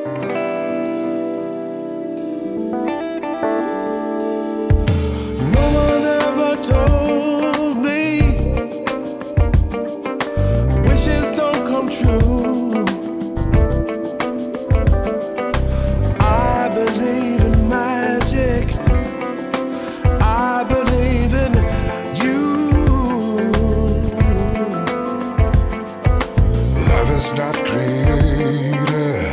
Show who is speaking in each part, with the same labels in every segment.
Speaker 1: No one ever told me wishes don't come true. I believe in magic. I believe in you.
Speaker 2: Love is not created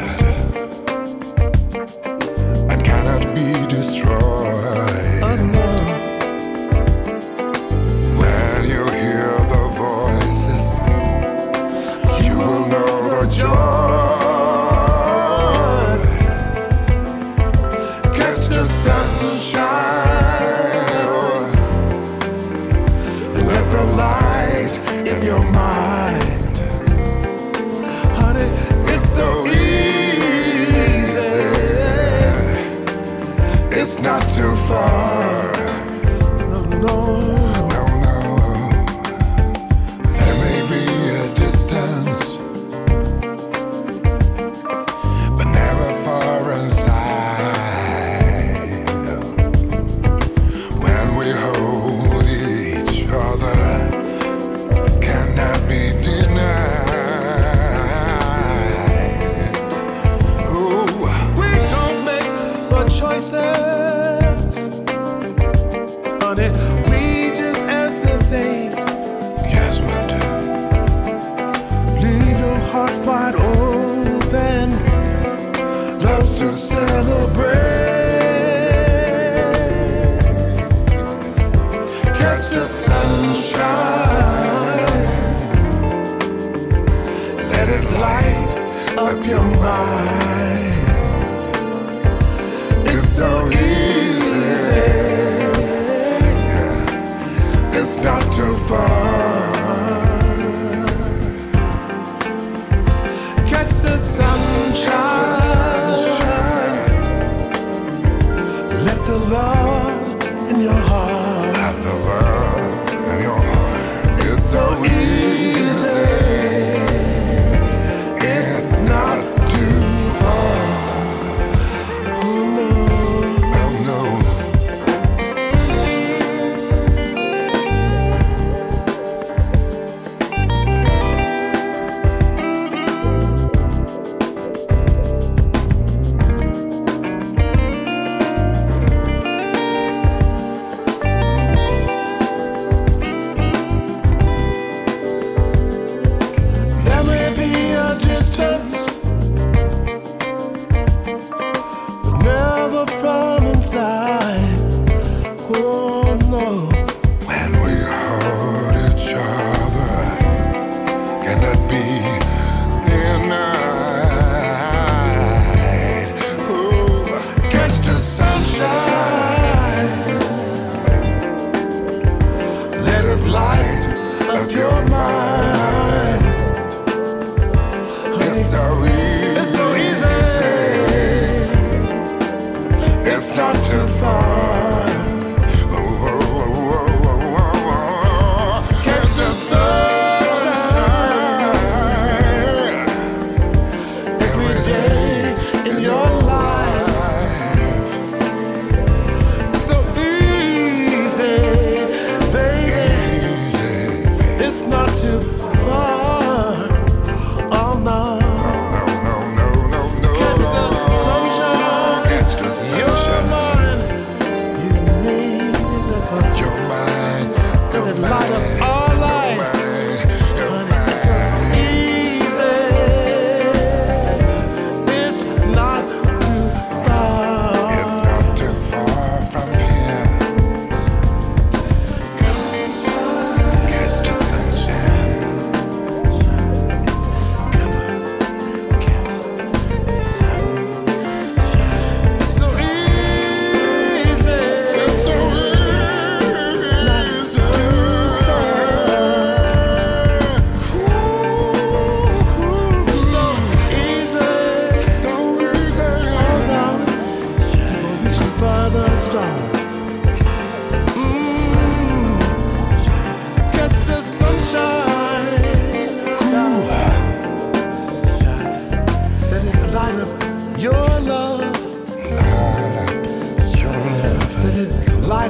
Speaker 2: and cannot be destroyed.
Speaker 1: Oh, no.
Speaker 2: When you hear the voices, you will know the joy. Catch the sunshine. Let the light in your mind.
Speaker 1: Honey,
Speaker 2: It's so easy. It's not too far.
Speaker 1: no, no.
Speaker 2: No, no. There may be a distance, but never far inside. When we hold each other, cannot be denied. Ooh.
Speaker 1: We don't make the choices, honey. We just answer things.
Speaker 2: Yes, we do.
Speaker 1: Leave your heart wide open.
Speaker 2: Loves to celebrate. Catch the sunshine. Let it light up your mind. It's so easy. Yeah. It's not too far.
Speaker 1: Catch the sunshine. Let the love in your heart.
Speaker 2: Have the love in your heart. It's so easy. It's not too far.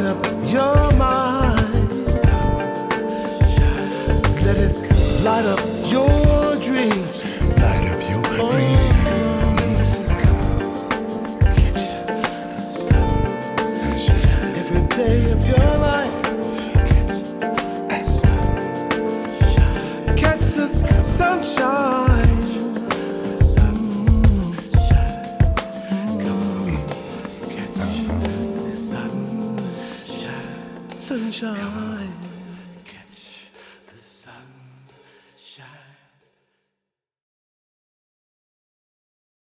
Speaker 1: up your mind. Let it light up your dreams.
Speaker 2: Light up your dreams. Sunshine.
Speaker 1: Every day of your life. Catch the sunshine. Sunshine.